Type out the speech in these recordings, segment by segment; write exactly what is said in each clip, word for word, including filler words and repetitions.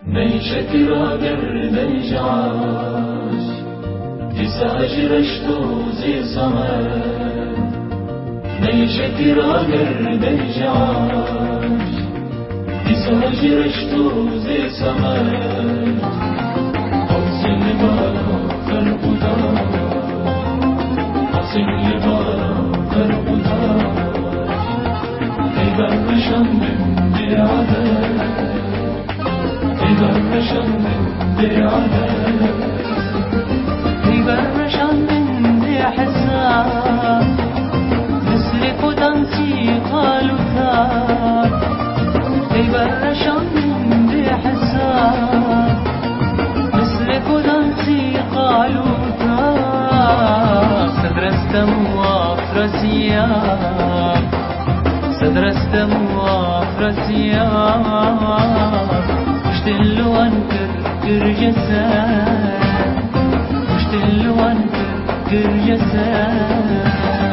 نيشتي راقر نيجعاش تساجي رشتو زي صمد نيشتي راقر نيجعاش تساجي رشتو زي صمد أوصل لبالا فرق دار أوصل لبالا فرق دار إذا رشان من دي عدد يبرشن من دي عذاب يبرشن من دي حساب نسلك ودنسي قالوا ثاب يبرشن من دي حساب نسلك ودنسي قالوا ثاب سدرست موافر سياب سدرست موافر سياب مشتلو انكر كرجسان مشتلو انكر كرجسان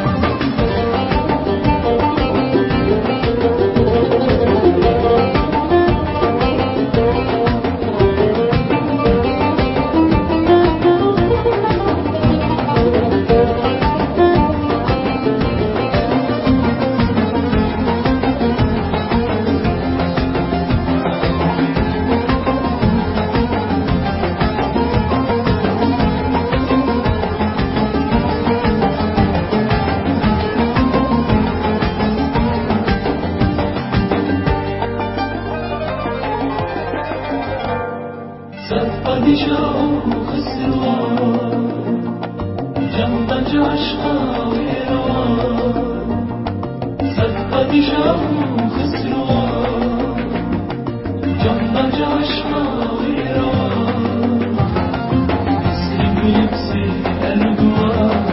قديشهم خسروان جنبك عشقا ويروان صد قديشهم خسروان جنبك عشقا ويروان يسرم لبسي القوان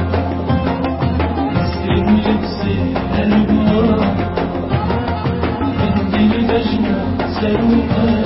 يسرم لبسي القوان عندي لجنة سروقان